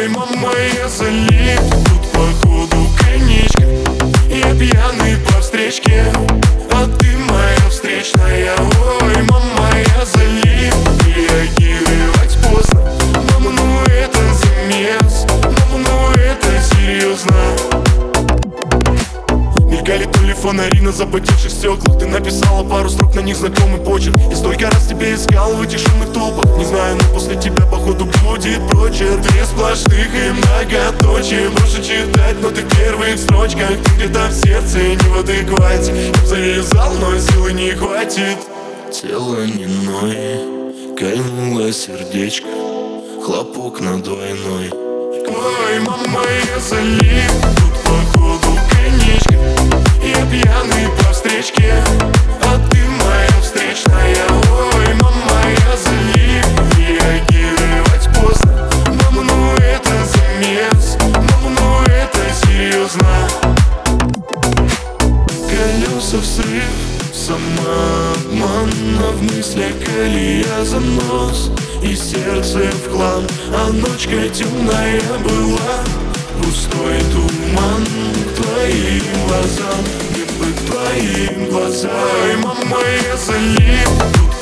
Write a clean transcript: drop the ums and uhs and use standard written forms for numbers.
Ой, мама, я залип, тут походу коньячка. Я пьяный по встречке, а ты моя встречная. Ой, мама, я залип, реагировать поздно. Мама, ну это замес, мама, ну это серьезно. Мелькали то ли фонари на запотевших стеклах. Ты написала пару строк на них знакомый почерк. Я столько раз тебя искал в этих шумных толпах. Не знаю, но после тебя походу будет прочерк. Две сплошных и многоточие. Больше читать, но ты в первых строчках. Ты где-то в сердце, не в адеквате. Я б завязал, но силы не хватит. Тело не ноет, кольнуло сердечко, хлопок на двойной. Ой, мама, я залип, тут походу коньячка. Я пьяный по встречке, а ты моя встречная. Ой, мама, я залип, реагировать поздно. Мама, ну это замес, мама, ну это серьезно. Колеса в срыв, самообман, а в мыслях колея занос и сердце в хлам. А ночка темная была, пустой туман. К твоим глазам, мне бы к твоим глазам. Ой, мама, я залип, тут